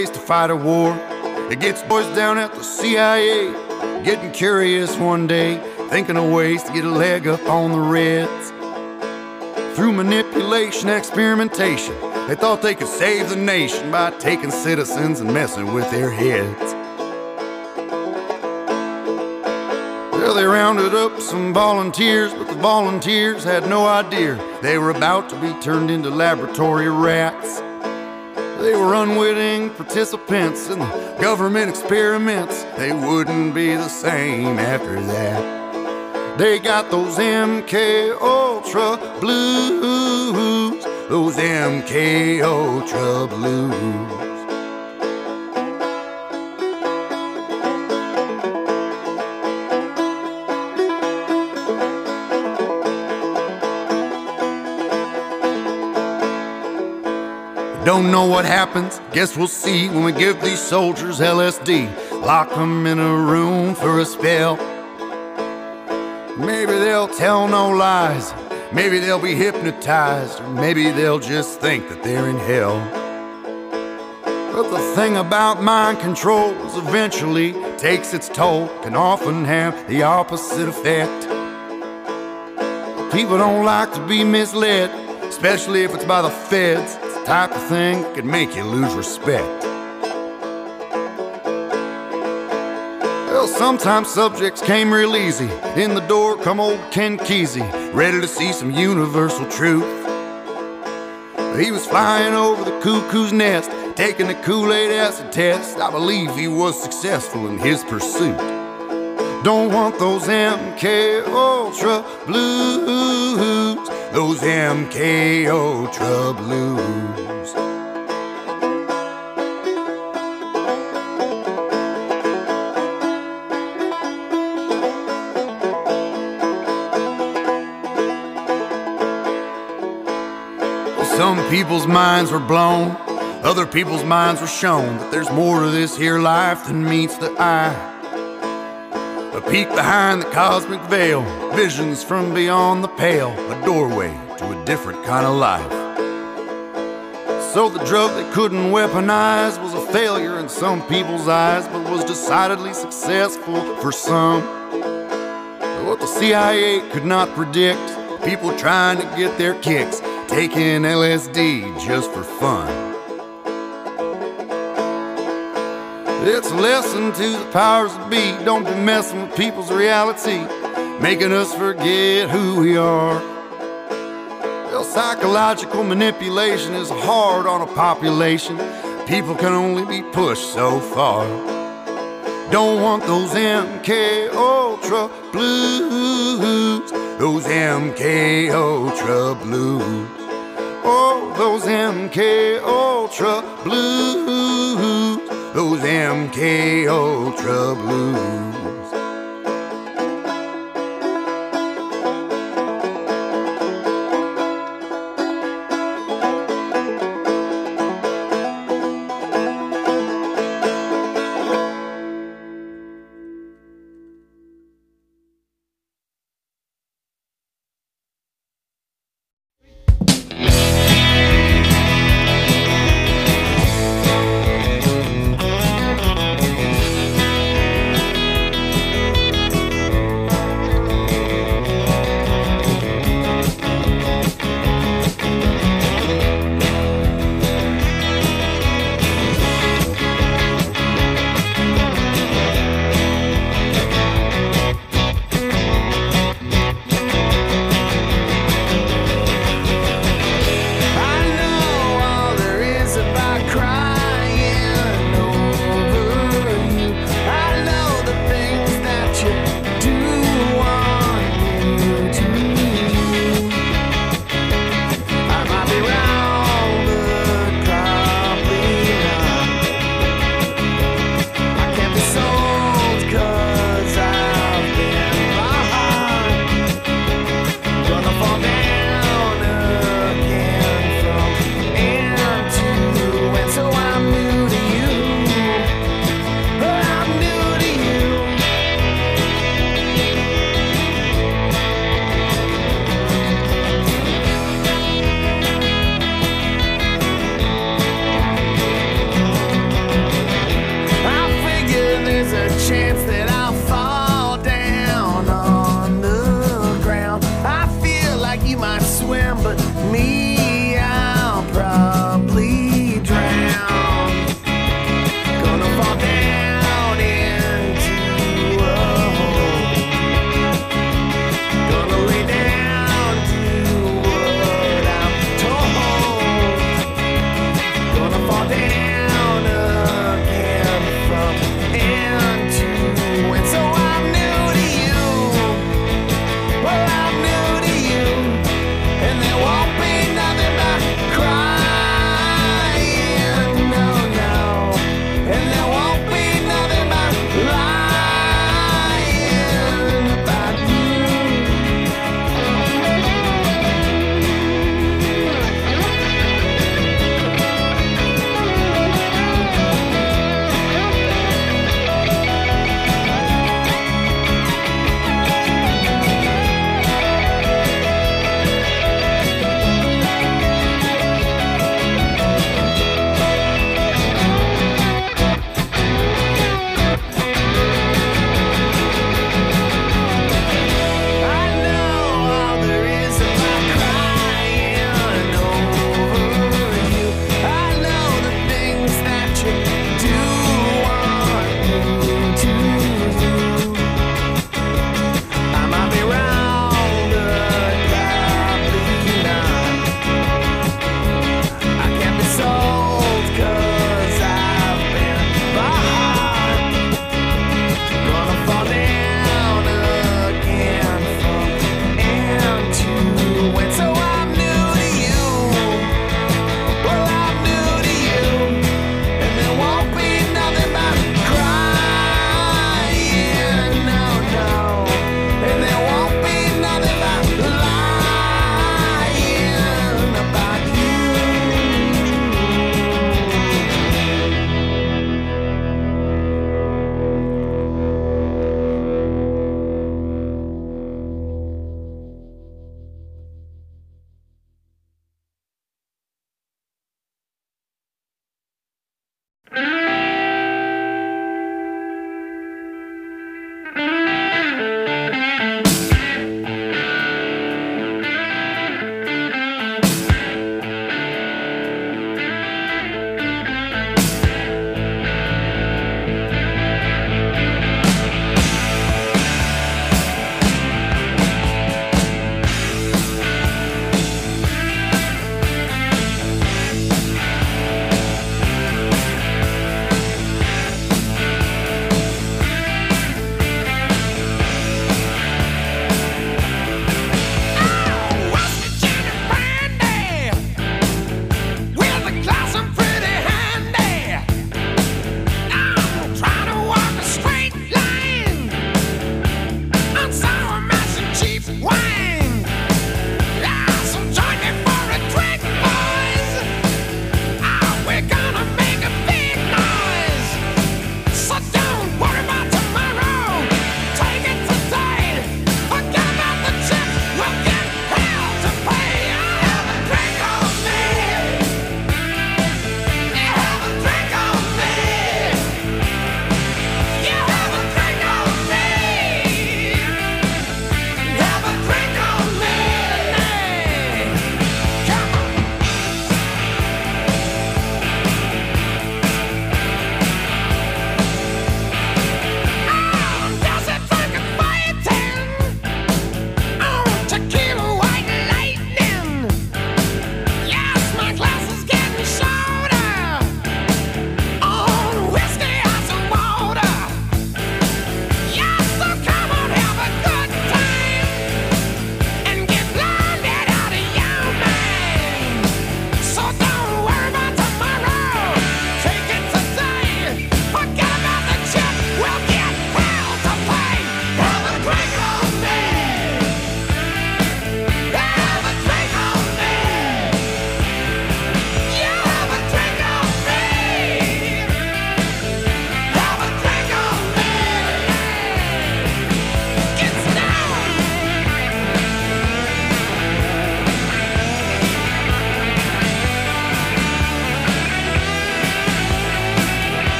to fight a war. It gets boys down at the CIA getting curious one day, thinking of ways to get a leg up on the Reds. Through manipulation, experimentation, they thought they could save the nation by taking citizens and messing with their heads. Well, they rounded up some volunteers, but the volunteers had no idea they were about to be turned into laboratory rats. They were unwitting participants in the government experiments. They wouldn't be the same after that. They got those MK Ultra blues, those MK Ultra blues. Don't know what happens, guess we'll see when we give these soldiers LSD. Lock them in a room for a spell. Maybe they'll tell no lies, maybe they'll be hypnotized, or maybe they'll just think that they're in hell. But the thing about mind control is eventually takes its toll, can often have the opposite effect. People don't like to be misled, especially if it's by the feds. Type of thing that could make you lose respect. Well, sometimes subjects came real easy. In the door come old Ken Kesey, ready to see some universal truth. He was flying over the cuckoo's nest, taking the Kool-Aid acid test. I believe he was successful in his pursuit. Don't want those MK Ultra blues, those MK Ultra blues. Some people's minds were blown, other people's minds were shown that there's more to this here life than meets the eye. A peek behind the cosmic veil, visions from beyond the pale, a doorway to a different kind of life. So the drug they couldn't weaponize was a failure in some people's eyes, but was decidedly successful for some. What the CIA could not predict, people trying to get their kicks, taking LSD just for fun. It's a lesson to the powers that be. Don't be messing with people's reality, making us forget who we are. Well, psychological manipulation is hard on a population. People can only be pushed so far. Don't want those MK Ultra blues, those MK Ultra blues. Oh, those MK Ultra blues, those MK Ultra blues.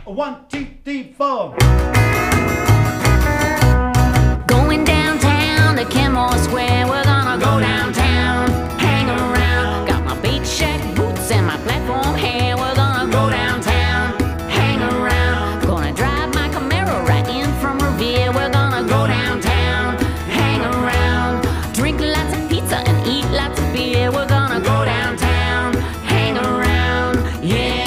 1, 2, 3, 4. Going downtown to Kenmore Square. We're gonna go downtown, hang around. Got my beach shack boots and my platform hair. We're gonna go downtown, hang around. Gonna drive my Camaro right in from Revere. We're gonna go downtown, hang around. Drink lots of pizza and eat lots of beer. We're gonna go downtown, hang around. Yeah.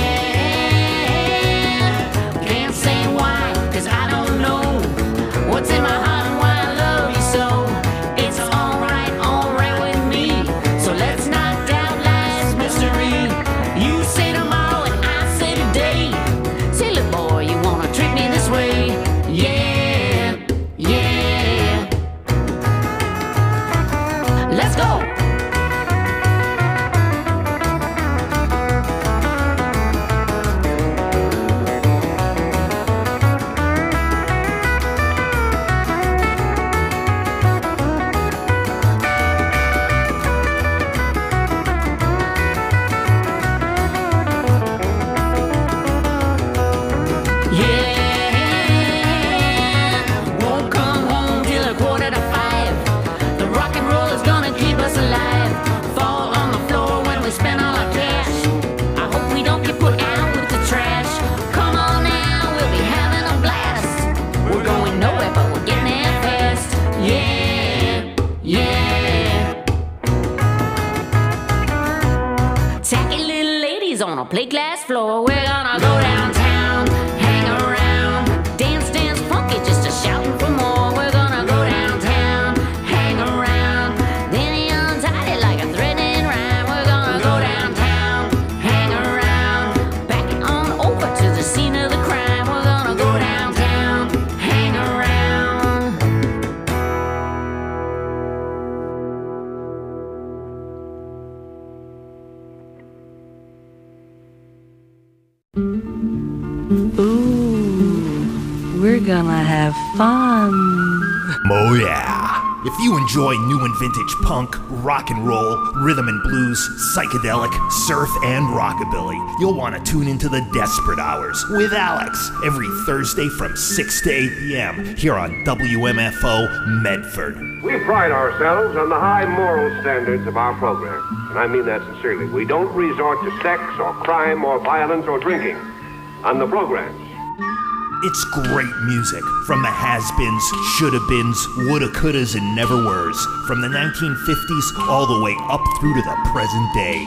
Can't say why, 'cause I don't know what's in my heart and why I love you so. It's alright with me. So let's not doubt life's mystery. You say tomorrow and I say today. Say, look boy, you wanna treat me this way? Yeah, yeah. Let's go. Yeah, won't come home till 4:45. The rock and roll is gonna keep us alive. Fall on the floor when we spend all our cash. I hope we don't get put out with the trash. Come on now, we'll be having a blast. We're going nowhere, but we're getting there fast. Yeah, yeah. Tacky little ladies on a plate glass floor. We're gonna go downtown, hang around. Dance, dance, funky, just a shouting for more. We're gonna go downtown, hang around. Then he untied it like a threatening rhyme. We're gonna go downtown, hang around. Back on over to the scene of the crime. We're gonna go downtown, hang around. Ooh, we're gonna have fun. Oh yeah! If you enjoy new and vintage punk, rock and roll, rhythm and blues, psychedelic, surf, and rockabilly, you'll want to tune into the Desperate Hours with Alex every Thursday from 6 to 8 p.m. here on WMFO Medford. We pride ourselves on the high moral standards of our program, and I mean that sincerely. We don't resort to sex or crime or violence or drinking on the programs. It's great music from the has-beens, shoulda-beens, woulda-couldas, and never-weres, from the 1950s all the way up through to the present day.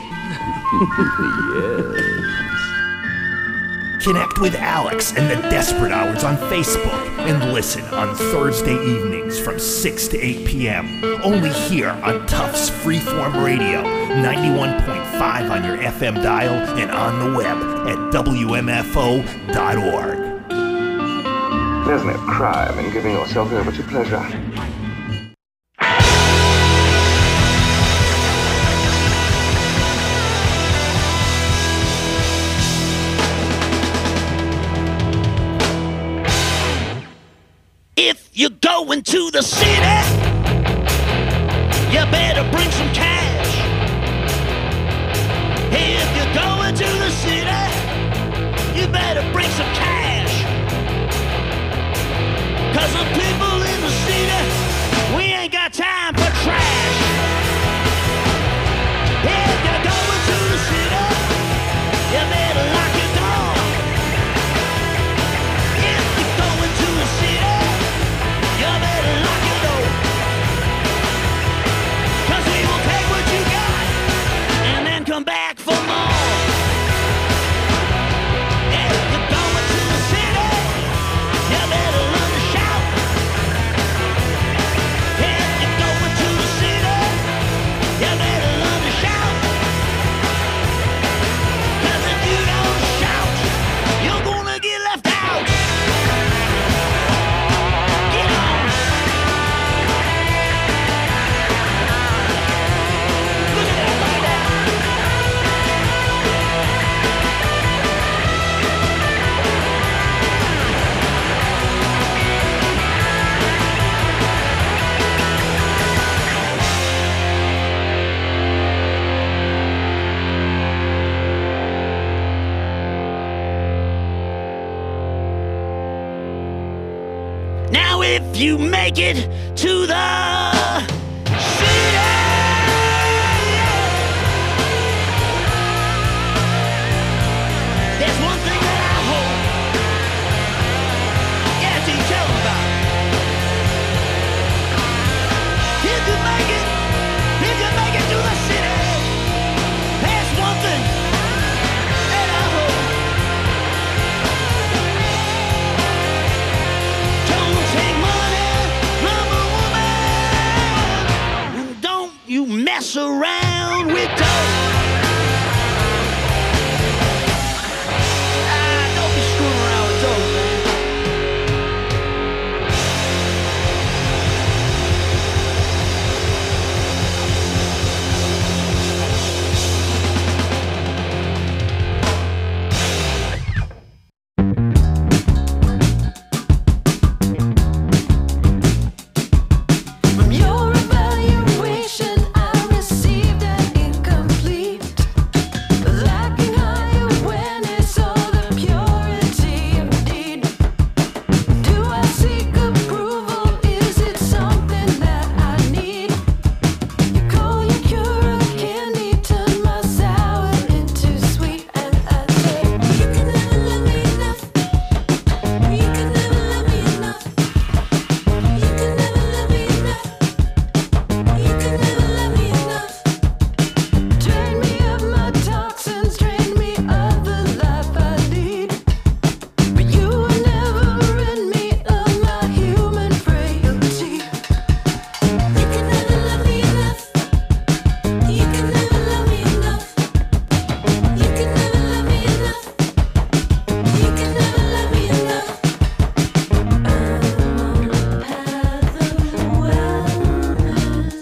Yes. Connect with Alex and the Desperate Hours on Facebook and listen on Thursday evenings from 6 to 8 p.m. Only here on Tufts Freeform Radio, 91.5 on your FM dial and on the web at WMFO.org. There's no crime in giving yourself over to pleasure. If you're going to the city, you better bring some cash. If you're going to the city, you better bring some cash. 'Cause the people in the city, we ain't got time for trash. If you're going to the city, you better lock your door. If you're going to the city, you better lock your door. 'Cause we will take what you got and then come back for more. If you're going to if you make it to the city. There's one thing that I hope. Yeah, so you tell them about it. If you make it to the city, there's one thing that I hope. Don't take money from a woman, and don't you mess around with dough. Don't be screwing around with dough, man. From your evaluation, I received an incomplete, lacking high awareness or the purity of deed. Do I seek approval? Is it something that I need? You call your cure a candy, turn my sour into sweet, and I say you can never love me enough. You can never love me enough. You can never love me enough. You can never love me enough. Drain me of my toxins, drain me of the life I lead. But you will never rid me of my human frailty. You can never love me enough. You can never love me enough. You can never love me enough. You can never love me enough. I'm on a path of wellness.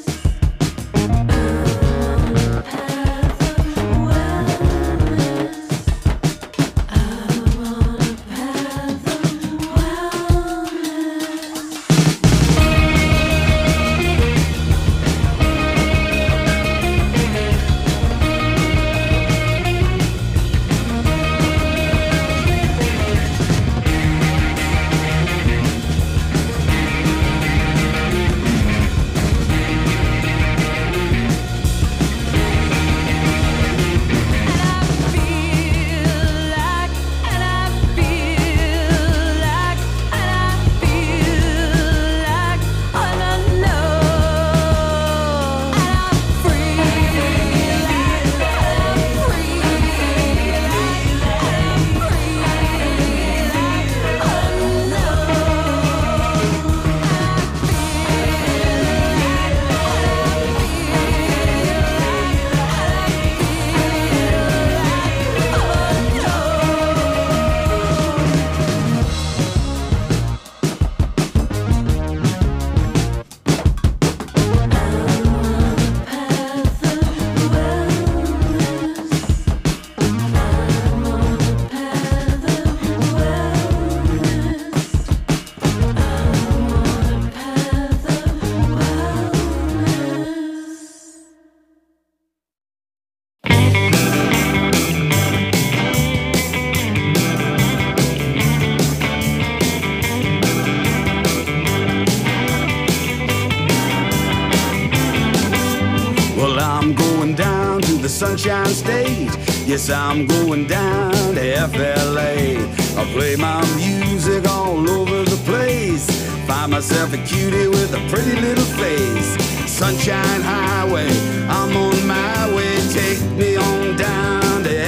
Well, I'm going down to the Sunshine State. Yes, I'm going down to FLA. I'll play my music all over the place. Find myself a cutie with a pretty little face. Sunshine Highway, I'm on my way. Take me on down to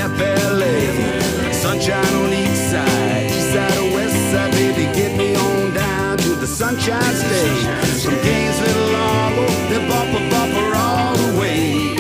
FLA. Sunshine on each side or west side, baby, get me on down to the Sunshine State. From Gainesville to Largo, then bumper all the way.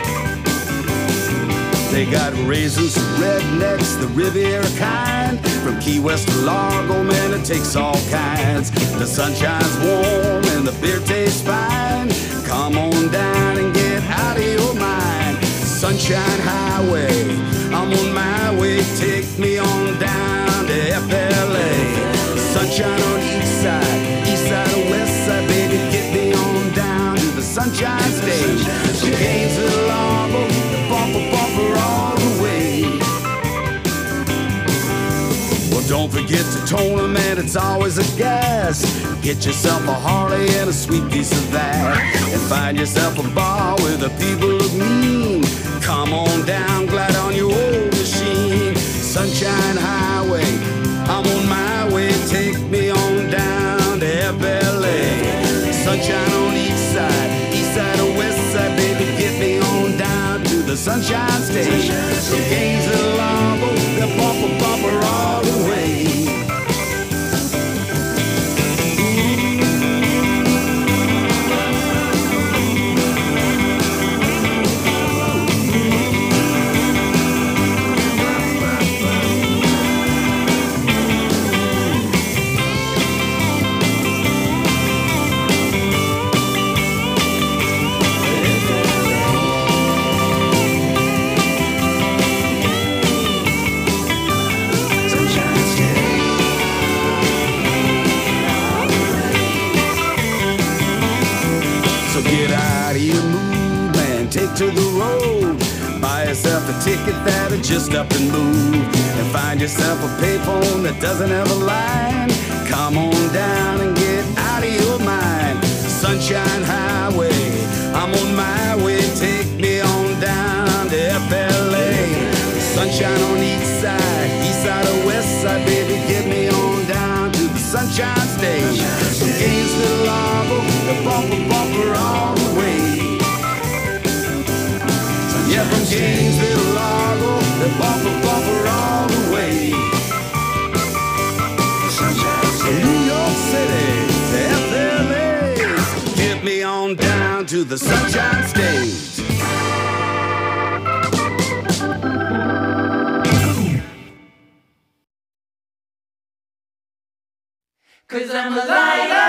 They got raisins, rednecks, the Riviera kind. From Key West to Largo, man, it takes all kinds. The sunshine's warm and the beer tastes fine. Come on down and get out of your mind. Sunshine Highway, I'm on my way. Take me on down to FLA. Sunshine on each side or west side, baby, get me on down to the Sunshine State. From Gainesville to Largo, the bumper all the way. Well, don't forget get to tournament, it's always a gas. Get yourself a Harley and a sweet piece of that, and find yourself a bar where the people look mean. Come on down, glide on your old machine. Sunshine Highway, I'm on my way. Take me on down to FLA. Sunshine on each side or west side, baby, get me on down to the Sunshine State. From Gainesville to Largo, the bumper all the way. To the road, buy yourself a ticket that'll just up and move, and find yourself a payphone that doesn't have a line. Come on down and get out of your mind. Sunshine Highway, I'm on my way. Take me on down to FLA. Sunshine on each side or west side, baby, get me on down to the Sunshine State. From Gainesville to Largo, the bumper all the way. Yeah, from Gainesville to Largo, the bumper all the way. From New York City to FLA, get me on down to the Sunshine State. 'Cause I'm a liar.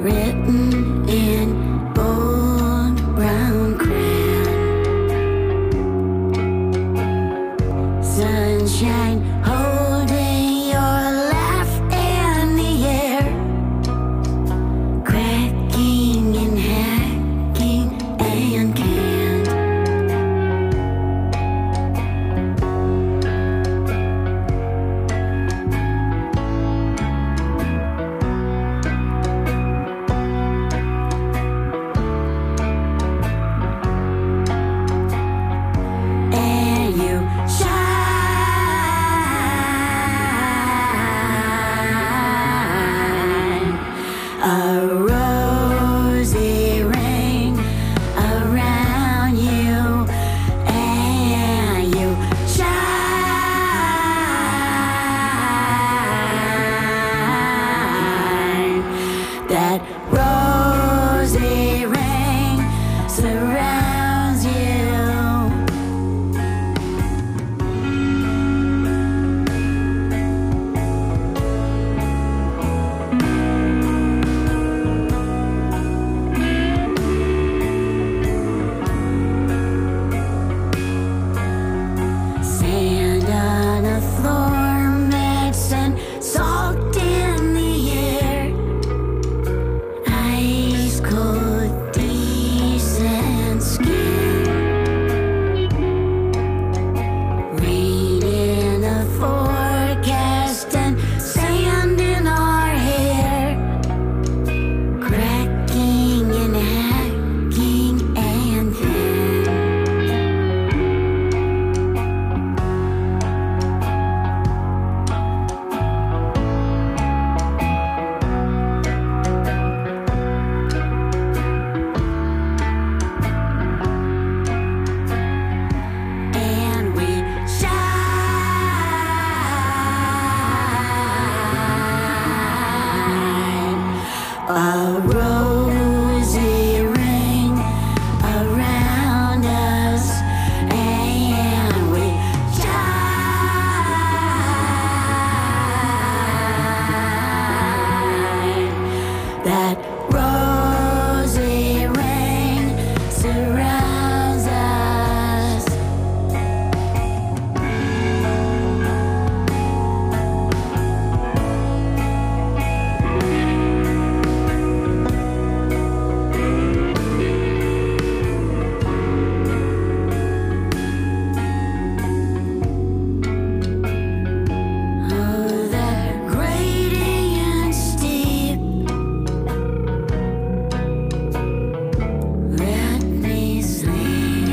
written in bold brown crayon. Sunshine holding your laugh in the air, cracking and hacking and canned. And you shine a rosy ring around you, and you shine. That rosy ring surrounds you. Sand on the floor, medicine salt in the air, ice cold, decent skin. Rain in the forecast and sand in our hair, cracking and hacking and thin. And we shine a rosy ring around us, and we shine. That rosy ring surrounds us. Oh, that gradient steep, let me sleep.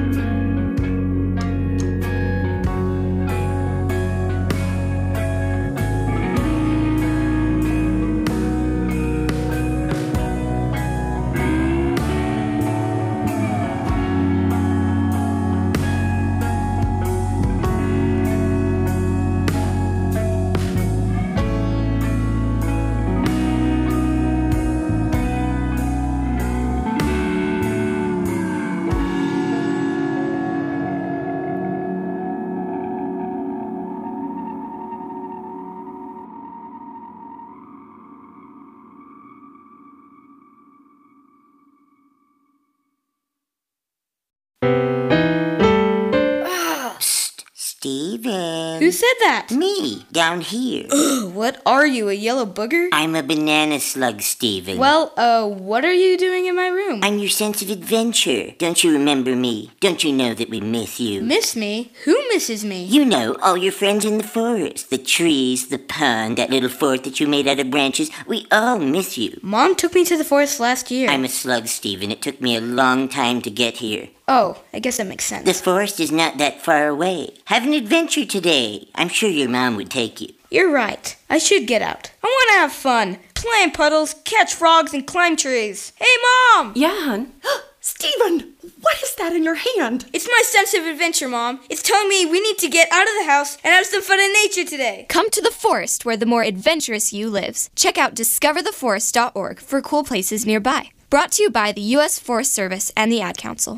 Steven. Who said that? Me, down here. What are you, a yellow booger? I'm a banana slug, Steven. Well, what are you doing in my room? I'm your sense of adventure. Don't you remember me? Don't you know that we miss you? Miss me? Who misses me? You know, all your friends in the forest. The trees, the pond, that little fort that you made out of branches. We all miss you. Mom took me to the forest last year. I'm a slug, Steven. It took me a long time to get here. Oh, I guess that makes sense. The forest is not that far away. Have an adventure today. I'm sure your mom would take you. You're right. I should get out. I want to have fun. Play in puddles, catch frogs, and climb trees. Hey, Mom! Yeah, hon? Steven, what is that in your hand? It's my sense of adventure, Mom. It's telling me we need to get out of the house and have some fun in nature today. Come to the forest where the more adventurous you lives. Check out discovertheforest.org for cool places nearby. Brought to you by the U.S. Forest Service and the Ad Council.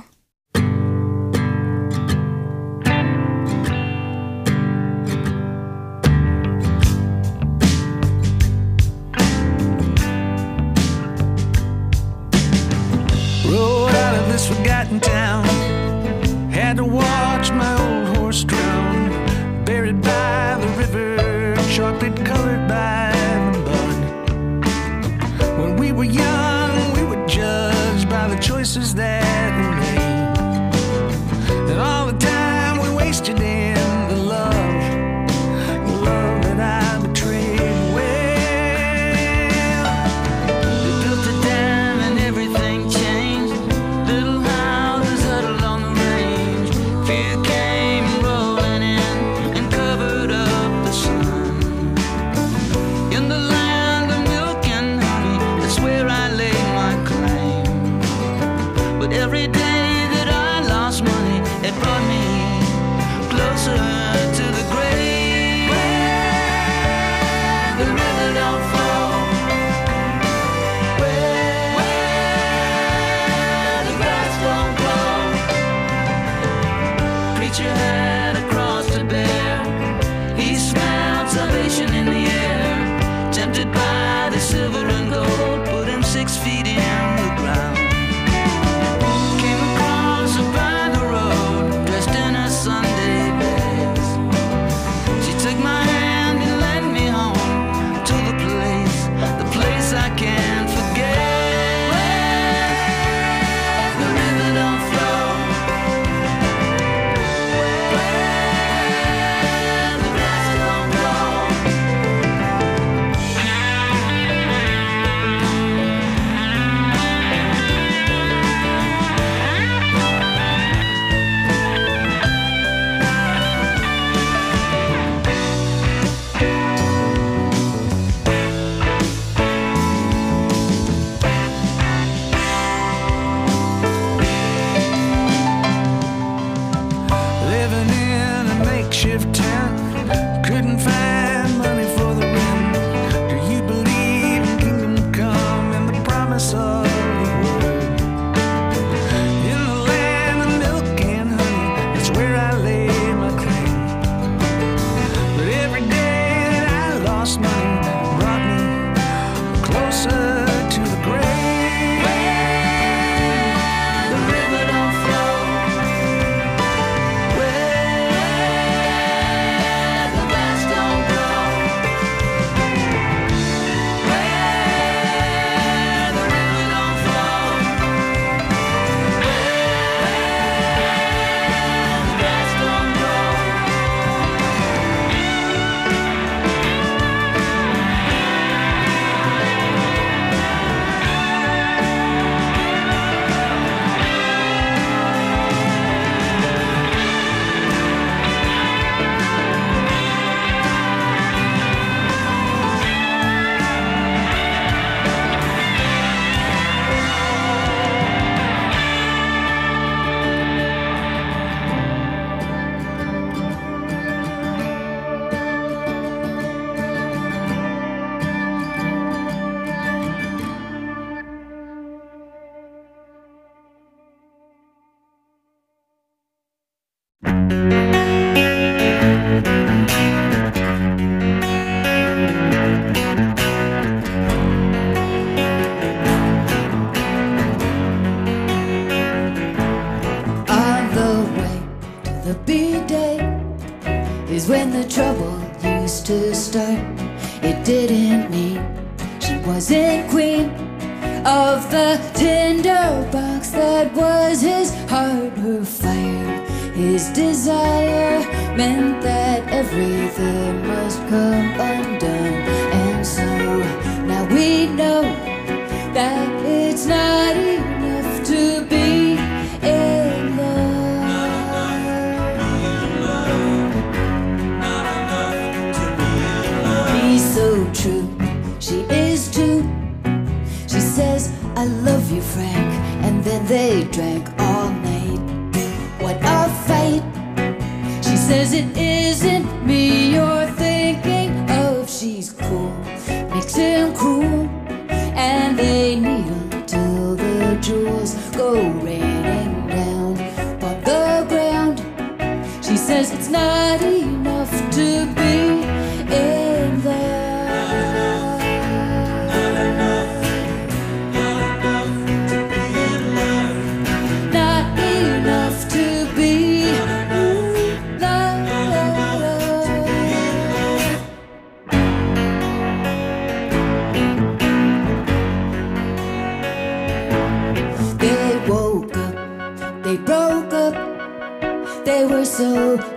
got in town. Had to watch my old horse drown, buried by the river, chocolate colored by the mud. When we were young, we were judged by the choices that we made, and all the time we wasted in the love that I betrayed. Well, they built a dam and everything changed. Little houses huddled on the range. Fear came rolling in and covered up the sun. In the land of milk and honey, that's where I laid my claim. But every day that I lost money, it brought me closer to the grave. Where the river don't flow, where the grass don't grow. Preacher had a cross to bear. He smelled salvation in the air. Tempted by the silver and gold, put him 6 feet in the ground. Came across her by the road, dressed in her Sunday best. She took my hand and led me home to the place I can't forget. Where the river don't flow, where the grass don't grow. Living in a makeshift tent, couldn't find money for the rent. Do you believe in kingdom come and the promise of the word? In the land of milk and honey, that's where I lay my claim. But every day that I lost money brought me closer to the grave. The river don't flow, where the grass don't grow. Where the river don't flow, where the grass don't grow. On the way to the B-Day is when the trouble used to start. It didn't mean she wasn't queen of the tinderbox that was his heart. Her fire, his desire, meant that everything must come undone. And so now we know that it's not enough to be in love. He's so true, she is too. She says, I love you, Frank, and then they drank all night. What a fight! She says it isn't me you're thinking of. She's cool, makes him cruel, and they needle till the jewels go raining down on the ground. She says it's not enough to be in love. Not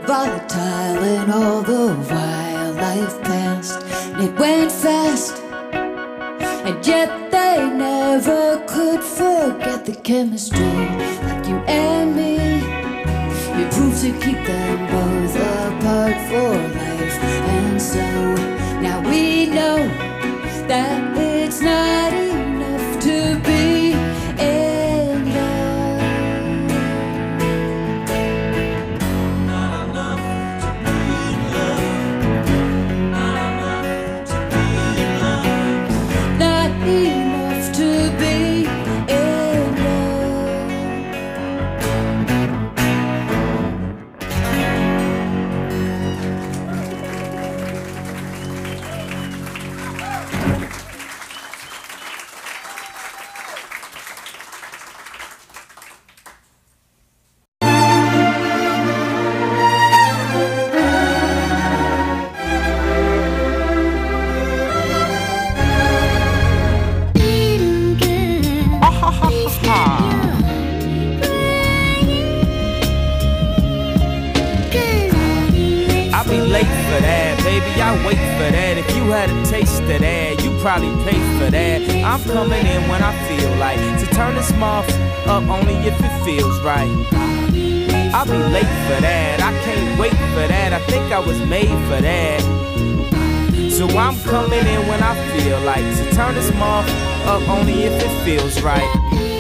volatile and all the while life passed. And it went fast, and yet they never could forget the chemistry like you and me. It proved to keep them both apart for life. And so now we know that it's not enough to be in love. Not enough to be in love. Not enough to be in love. Not enough to be in love. I be late for that, baby, I wait for that. If you had a taste of that, you probably pay for that. I'm coming in when I feel like to turn this mouth up only if it feels right. I'll be late for that, I can't wait for that. I think I was made for that. So I'm coming in when I feel like to turn this mouth up only if it feels right.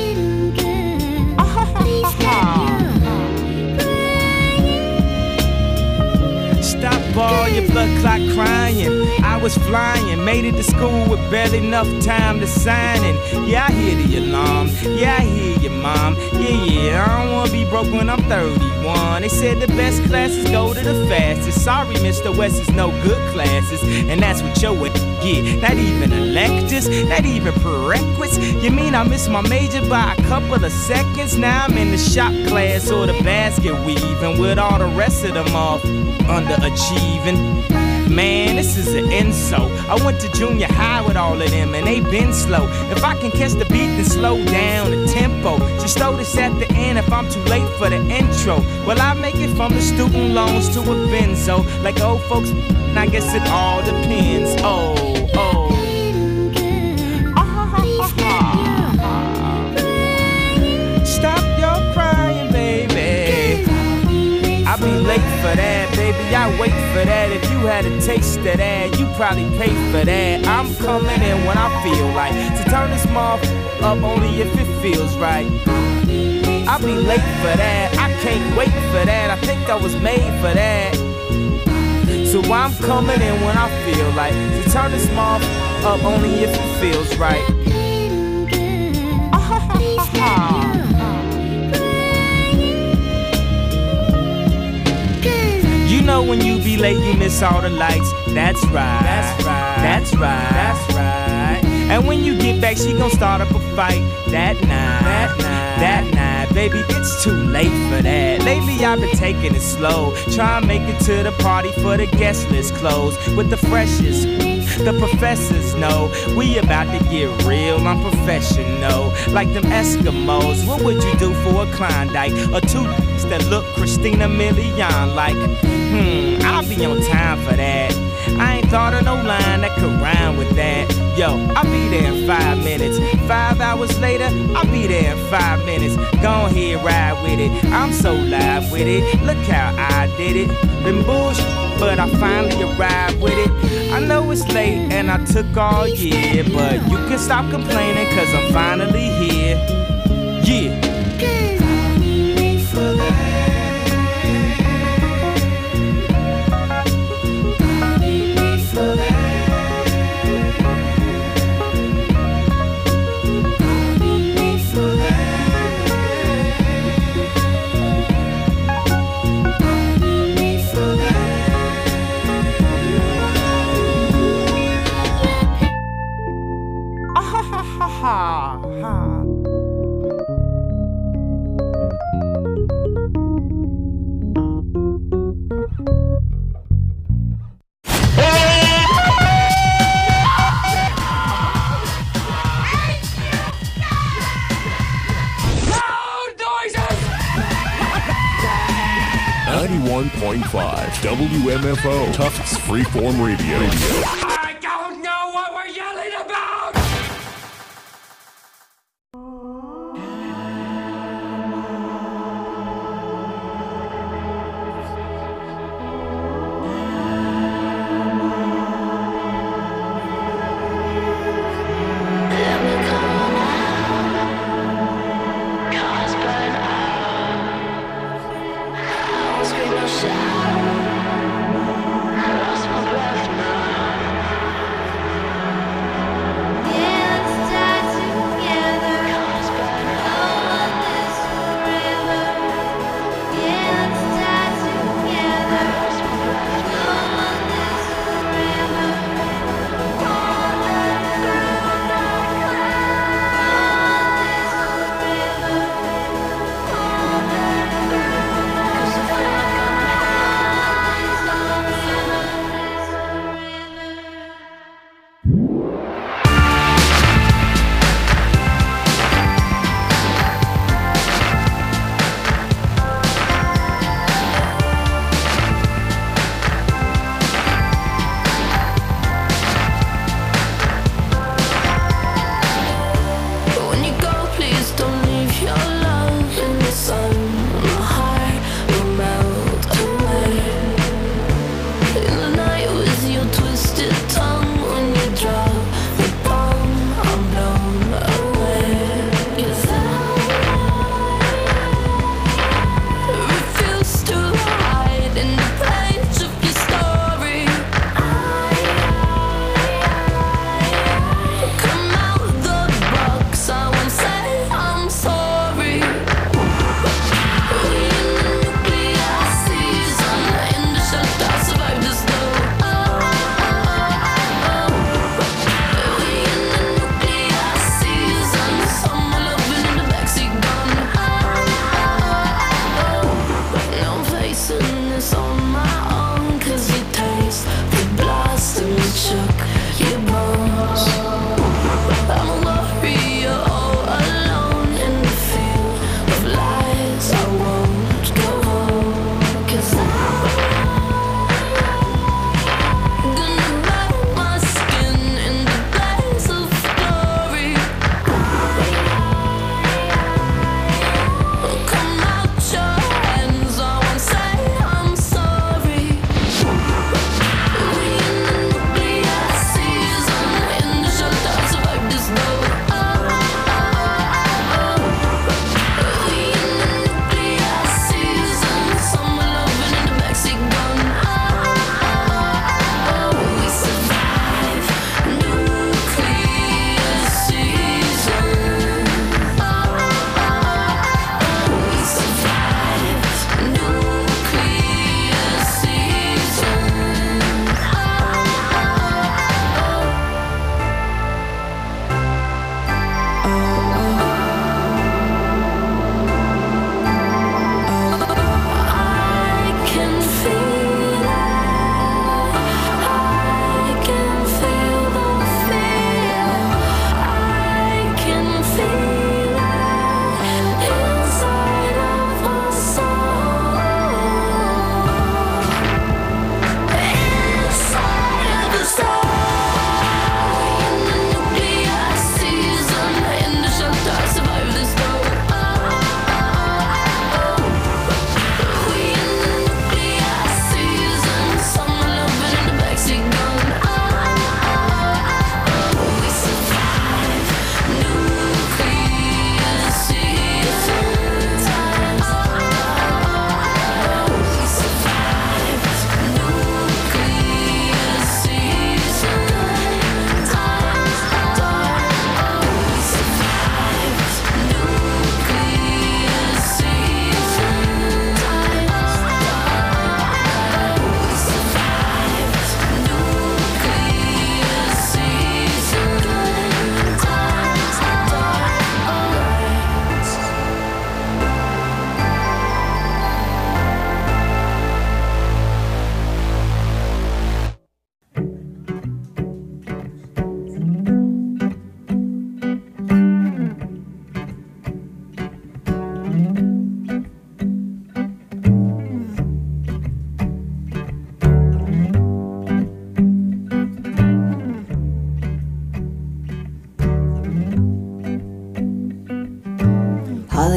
Stop all your blood clot crying. I was flying, made it to school with barely enough time to sign in. Yeah, I hear the alarm. Yeah, I hear your mom. Yeah, I don't wanna be broke when I'm 31. They said the best classes go to the fastest. Sorry, Mr. West is no good classes, and that's what your get. Not even electives, not even prerequisites. You mean I missed my major by a couple of seconds? Now I'm in the shop class or the basket weaving with all the rest of them off underachieving. Man, this is an insult. I went to junior high with all of them and they been slow. If I can catch the beat, then slow down the tempo. Just throw this at the end if I'm too late for the intro. Well, I make it from the student loans to a benzo. Like old folks, I guess it all depends. Oh. Stop your crying, baby. I'll be late for that, baby, I wait for that. If you had a taste of that, you probably pay for that. I'm coming in when I feel like to turn this mouth up only if it feels right. I'll be late for that, I can't wait for that. I think I was made for that. So I'm coming in when I feel like to turn this mouth up only if it feels right. You know when you be late, you miss all the lights. That's right. That's right. That's right. That's right. And when you get back, she gon' start up a fight. That night, baby, it's too late for that. Lately I've been taking it slow, trying to make it to the party for the guest list closed with the freshest. The professors know we about to get real, I'm professional. Like them Eskimos, what would you do for a Klondike? Or two that look Christina Milian like? I'll be on time for that. I ain't thought of no line that could rhyme with that. Yo, I'll be there in 5 minutes. 5 hours later, I'll be there in 5 minutes. Go ahead, ride with it. I'm so live with it. Look how I did it. Been bullshit, but I finally arrived with it. I know it's late and I took all year, but you can stop complaining cause I'm finally here. Yeah. 101.5 WMFO, Tufts Freeform Radio. I don't know what we're yelling about! Lost my breath now.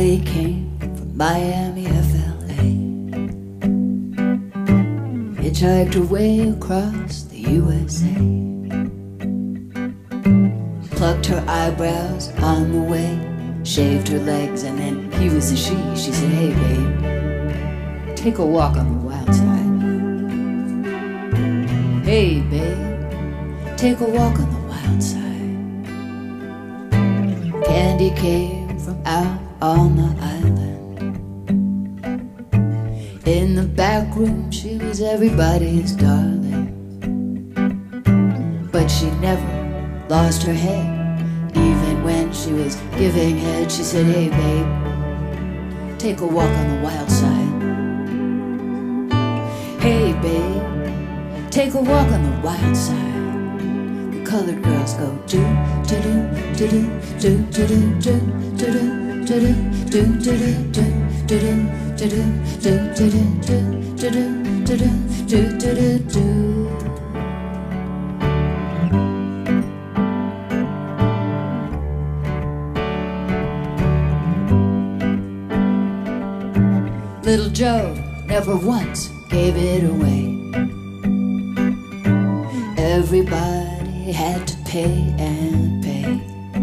Sally came from Miami, FLA. Hitchhiked her way across the USA. Plucked her eyebrows on the way, shaved her legs, and then he was a she. She said, hey babe, take a walk on the wild side. Hey babe, take a walk on the wild side. Candy came from out on the island. In the back room she was everybody's darling, but she never lost her head. Even when she was giving head, she said, hey babe, take a walk on the wild side. Hey babe, take a walk on the wild side. The colored girls go do do do do do do do do do do do do do do do do do. Little Joe never once gave it away. Everybody had to pay and pay.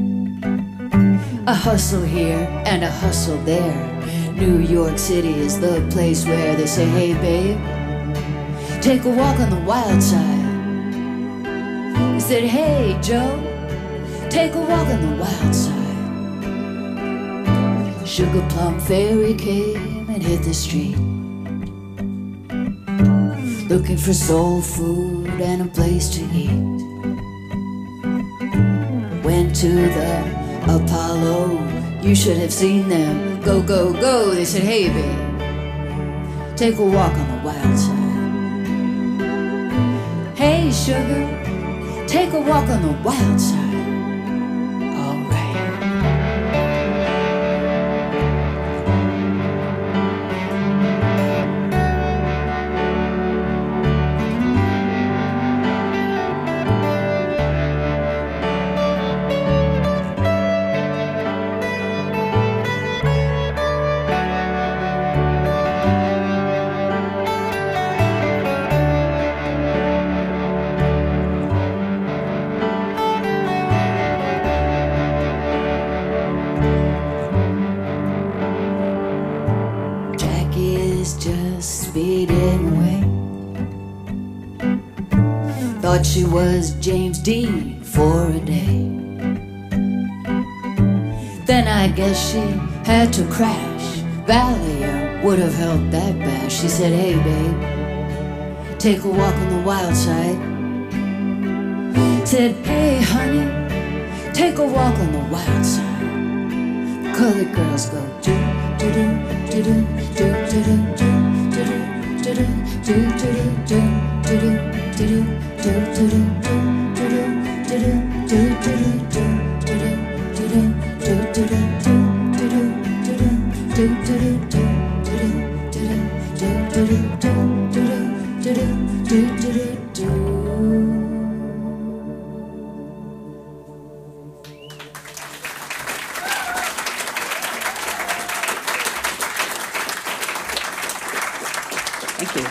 A hustle here and a hustle there. New York City is the place where they say, hey babe, take a walk on the wild side. He said, hey Joe, take a walk on the wild side. Sugar Plum Fairy came and hit the street, looking for soul food and a place to eat. Went to the Apollo, you should have seen them go, go, go. They said, hey babe, take a walk on the wild side. Hey sugar, take a walk on the wild side. Thought she was James Dean for a day. Then I guess she had to crash. Valium would have helped that bash. She said, hey babe, take a walk on the wild side. Said, hey honey, take a walk on the wild side. Colored girls go do do do do do do do do do do do do do do do. Thank you.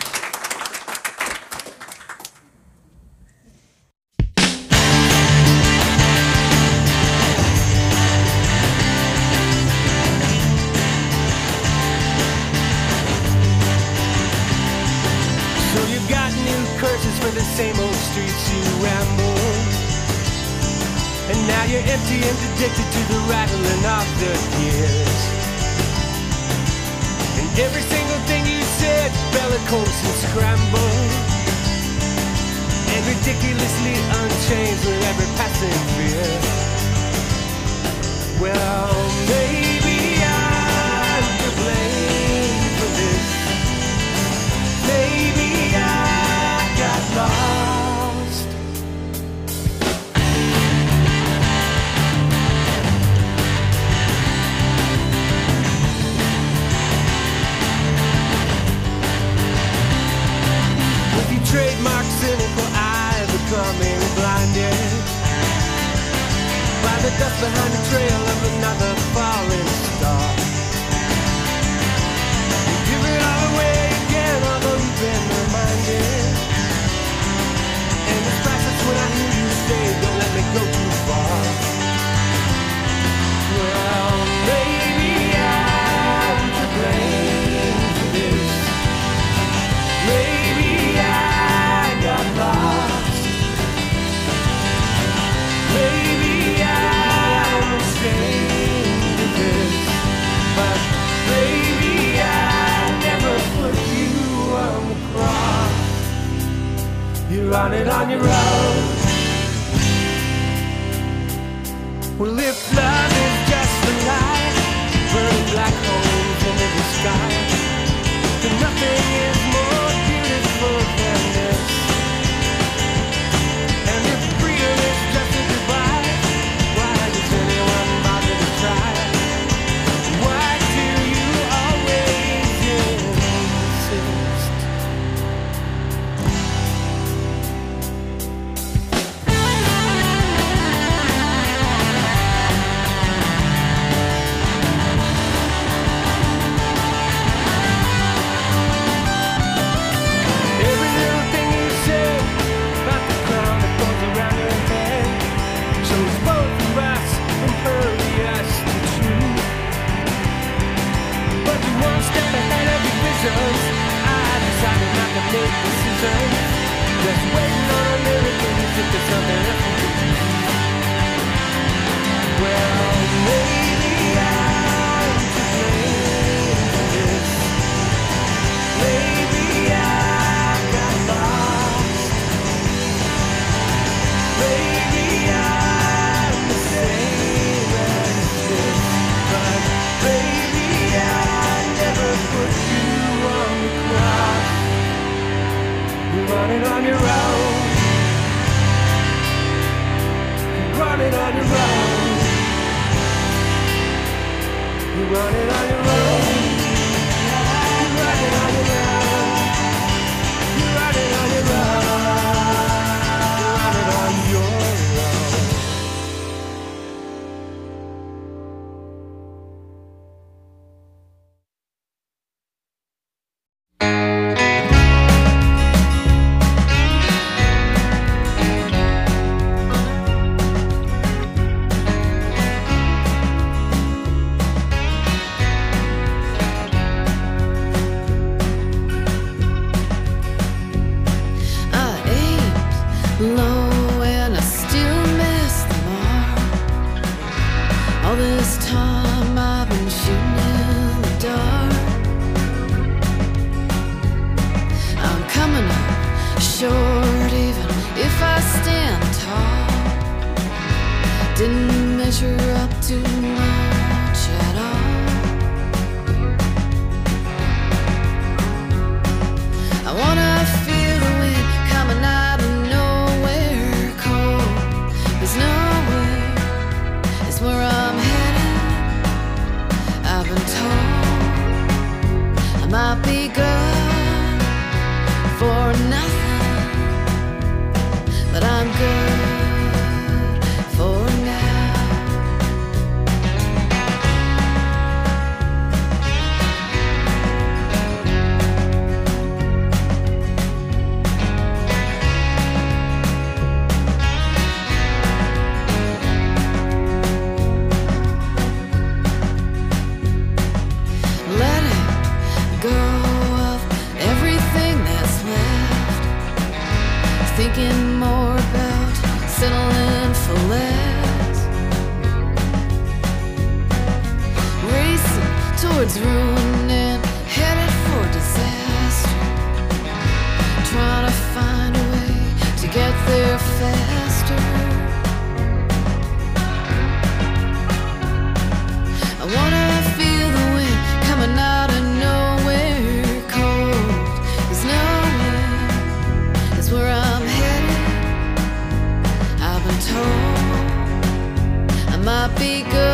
Same old streets you ramble, and now you're empty and addicted to the rattling of the gears. And every single thing you said, bellicose and scrambled, and ridiculously unchanged with every passing fear. Well, maybe I'm to blame for this. Maybe I got lost. With your trademark cynical eye becoming blinded by the dust behind the trail of another falling star. on your own. Well, if love is just a light, burning black holes into the sky, then nothing is more beautiful than this. And if freedom is just a goodbye, why does anyone bother to try? Why do you always insist? Every little thing you say about the crown that goes around your head shows both of us impervious to truth. But you're one step ahead of your visions. I decided not to make decisions. Just waiting on a miracle as if there's something else we could do. Well, maybe I'm to blame for this. Maybe I got lost. Maybe I'm the same as this. But baby, I never put you on the cross. You run it on your own. You run it on your own. You run it on your own. You run it on your own. You run it on your own. You run it on your own. Low and I still miss the mark. All this time I've been shooting in the dark. I'm coming up short even if I stand tall. Didn't measure up to much at all. I wanna feel the wind coming out of nowhere cold. There's nowhere, it's where I'm headed. I've been told I might be good for nothing, but I'm good for now. Let it go of everything that's left. Thinking more about settling for less. Racing towards ruin and headed for disaster. Trying to find a way to get there faster. I wanna feel the wind coming out of nowhere cold. There's nowhere, it's where I'm headed. I've been told I might be good